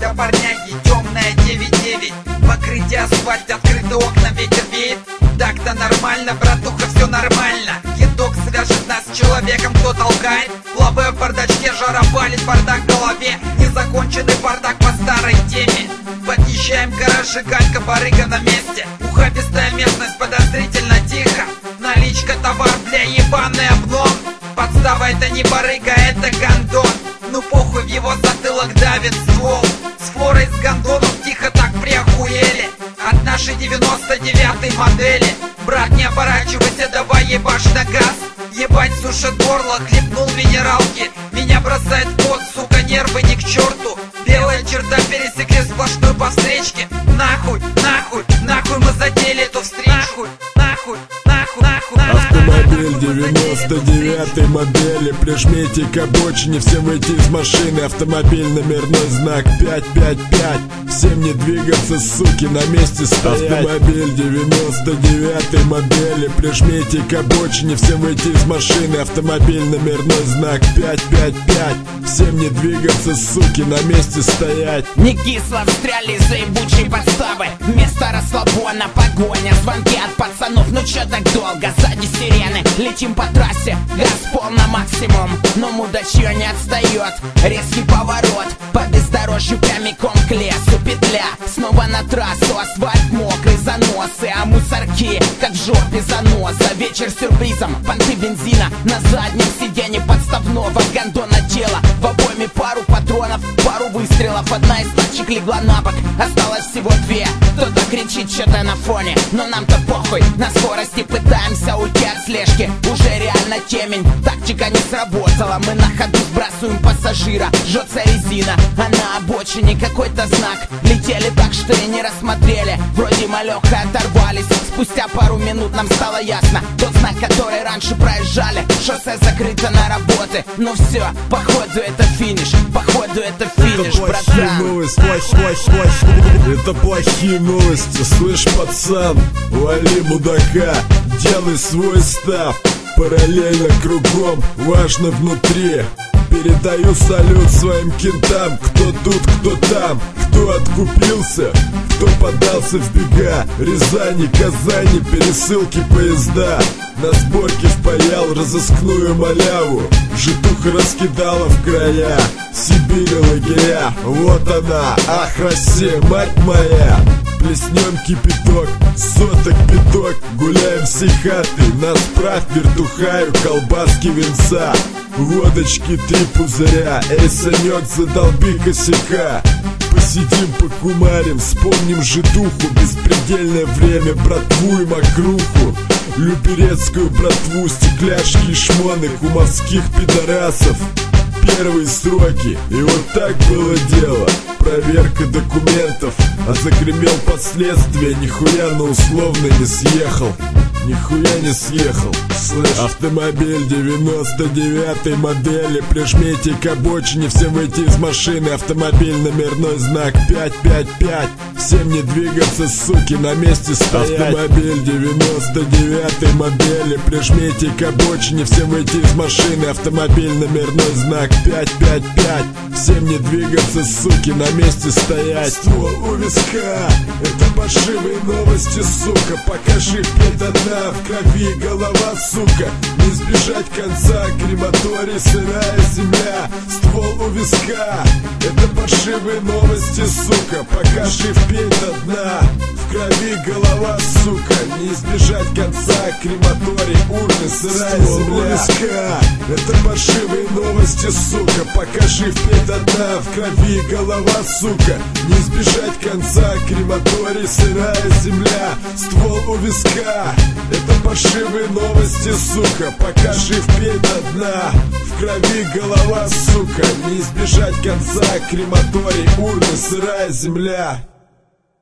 Тачка парняги, темная 9-9. Покрытие асфальт, открыты окна, ветер веет. Так-то нормально, братуха, все нормально. Едок свяжет нас с человеком, кто толкает. Лаве в бардачке, жара палит, бардак в голове. Незаконченный бардак по старой теме. Подъезжаем к гаражу, галька, барыга на месте. Ухабистая местность, подозрительно тихо. Наличка, товар, бля, ебаный облом. Подстава, это не барыга, это гондон. Ну похуй, в его затылок давит ствол. С флорой, с гондоном тихо так приохуели от нашей 99-й модели. Брат, не оборачивайся, давай ебашь на газ. Ебать, сушит горло, хлебнул минералки. Меня бросает в пот, сука, нервы ни к черту. Белая черта, пересекли сплошную по встречке. Нахуй, нахуй, нахуй мы задели эту встречку. Нахуй, нахуй, нахуй, нахуй. Автомобиль 99-й модели. Прижмите к обочине, всем выйти из машины. Автомобиль, номерной знак 555. Всем не двигаться, суки, на месте стоять. Автомобиль 99-й модели. Прижмите к обочине, всем выйти из машины. Автомобиль, номерной знак 555. Всем не двигаться, суки, на месте стоять. Не кисло встряли из-за ебучей подставы. Вместо расслабона погоня, звонки от пацанов. Ну чё так долго, сзади сирены. Летим по трассе, газ пол на максимум. Но мудачье не отстает. Резкий поворот, по бездорожью прямиком к лесу. Петля, снова на трассу. Асфальт мокрый, заносы, а мусорки как в жопе заноза. Вечер с сюрпризом, понты бензина. На заднем сиденье подставного гондона тела. В обойме пару патронов, пару выстрелов. Одна из тачек легла на бок, осталось всего две. Кто-то кричит что-то на фоне, но нам-то похуй. На скорости пытаемся уйти от слежки. Уже реально темень, тактика не сработала. Мы на ходу сбрасываем пассажира. Жжется резина, а на обочине какой-то знак. Летели так, что и не рассмотрели. Вроде малёха оторвались. Спустя пару минут нам стало ясно. Тот знак, который раньше проезжали. Шоссе закрыто на работы. Ну все, походу это финиш. Походу это финиш, братан. Это плохие новости. Слышь, пацан, вали мудака, делай свой став. Параллельно кругом, важно внутри. Передаю салют своим кентам. Кто тут, кто там, кто откупился, кто подался в бега. Рязани, Казани, пересылки поезда. На сборке впаял разыскную маляву. Житуха раскидала в края. Сибирь, лагеря, вот она, ах, Россия, мать моя. Плеснем кипяток, соток пяток. Гуляем всей хатой, нас правь вертухаю. Колбаски, винца, водочки 3 пузыря. Эй, Санек, задолби косяка. Посидим, покумарим, вспомним житуху. Беспредельное время, братву и мокруху. Люберецкую братву, стекляшки и шмоны кумовских пидорасов. Первые сроки, и вот так было дело. Проверка документов, а загремел последствия. Нихуя на условно не съехал. Нихуя не съехал, слышь. Автомобиль 99-й модели. Прижмите к обочине, всем выйти из машины. Автомобиль, номерной знак 555. Всем не двигаться, суки, на месте стоять. Автомобиль 99-й модели. Прижмите к обочине, всем выйти из машины. Автомобиль, номерной знак 555. Всем не двигаться, суки, на месте стоять. Ствол у виска, это паршивые новости, сука. Покажи петь одна, в крови голова, сука. Не избежать конца, крематорий, сырая земля. Ствол у виска, это паршивые новости, сука. Покажи впеть до дна, в крови голова, сука. Не избежать конца, крематорий, урны, сырая земля. Ствол у виска, это паршивые новости, сука. Покажи впеть до дна, в крови голова, сука. Не избежать конца, крематорий, сырая земля. Ствол у виска, это паршивые новости, сука. Покажи впеть до дна, в крови голова, сука. Не избежать конца, крематорий, урны, сырая земля.